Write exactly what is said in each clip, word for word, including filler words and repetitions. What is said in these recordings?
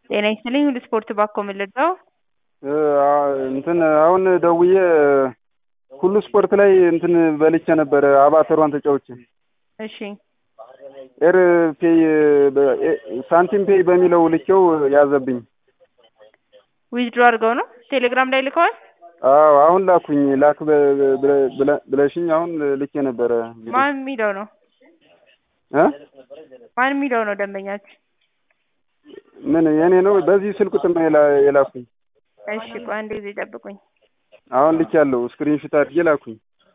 ጤና ይስጥልኝ ሁሉ ስፖርት ባኮ ምልደው እንትን አሁን ደውዬ ሁሉ ስፖርት ላይ እንትን በልቼ ነበር አባተሯን ተጫውቼ እሺ ኤር ፔይ ሳንቲም ፔይ በሚለው ልኬው ያዘብኝ ዊዝድሮ አድርገው ነው ቴሌግራም ላይ ልከዋል አዎ አሁን ላኩኝ ላክ ብለሽኝ አሁን ልኬ ነበር ማን የሚለው ነው እ ማን የሚለው ነው ደንበኛችሁ ምን የኔ ነው በዚህ ስልክ ቁጥር ነው የላኩኝ እሺ ቆይ አንዴ ጊዜ ጠብቁኝ አሁን ልኬያለሁ ስክሪንሾት አድርጌ ላኩኝ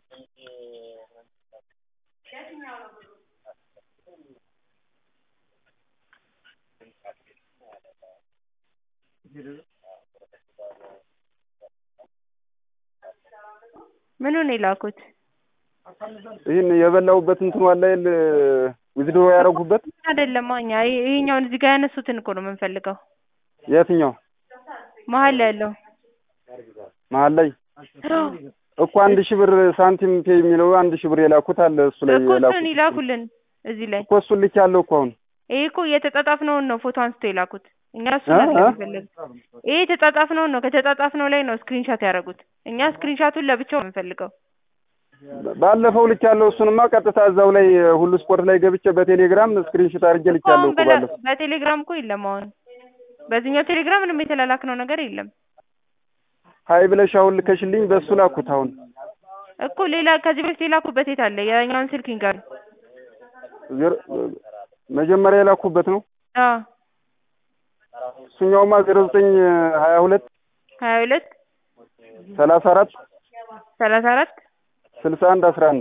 ምኑን የላኩት ይሄን የበላውበት እንትን ዋላ አይደል ዊዝድሮ ያደረጉበት አይደለም እኛ ይሄኛውን እዚህ ጋር ያነሱትን እኮ ነው የምንፈልገው የትኛው መሀል ላይ ያለው መሀል ላይ እኮ አንድ ሺህ ብር ሳንቲም ፔይ የሚለው አንድ ሺህ ብር የላኩት አለ እሱ ላይ እኮ የላኩት እሱን ይላኩልን እዚህ ላይ እኮ እሱን ልኬያለሁ እኮ አሁን ይሄ እኮ የተጻጻፍነውን ነው ፎቶ አንስቶ የላኩት እኛ እሱን አይደለም የምንፈልገው ይሄ የተጻጻፍነውን ነው ከተጻጻፍነው ላይ ነው ስክሪንሾት ያደረጉት እኛ ስክሪንሾቱን ለብቻው የምንፈልገው ባለፈው ልኬያለሁ እሱንማ ቀጥታ እዛው ላይ ሁሉ ስፖርት ላይ ገብቼ በቴሌግራም ስክሪንሾት አድርጌ ልኬያለሁ እኮ ባለፈው በቴሌግራም እኮ የለም አሁን በዚህኛው ቴሌግራም ምንም የተላላክነው ነገር የለም ሀይ ብለሽ አሁን ልከሽልኝ በሱ ላኩት አሁን እኮ ሌላ ከዚህ በፊት የላኩበት የት አለ ያኛውን ስልክ ይንገር መጀመሪያ የላኩበት ነው አዎ እሱኛውማ ዜሮ ዘጠኝ ሀያ ሁለት ሀያ ሁለት ሰላሳ አራት ሰላሳ አራት ስልሳ አንድ አስራ አንድ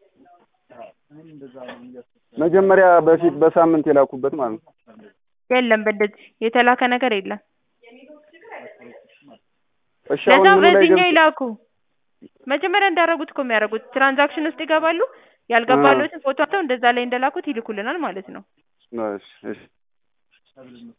መጀመሪያ በፊት በሳምንት የላኩበት ማለት ነው የለም በእንደዚህ የተላከ ነገር የለም እሺ አሁን ለዛው ምን ላይ በዚህኛው ይላኩ መጀመሪያ እንዳደረጉት እኮ የሚያደርጉት ትራንዛክሽን ውስጥ ይገባሉ ያልገባሉትን ፎቶ አውጥተው እንደዛ ላይ እንደላኩት ይልኩልናል ማለት ነው እሺ እሺ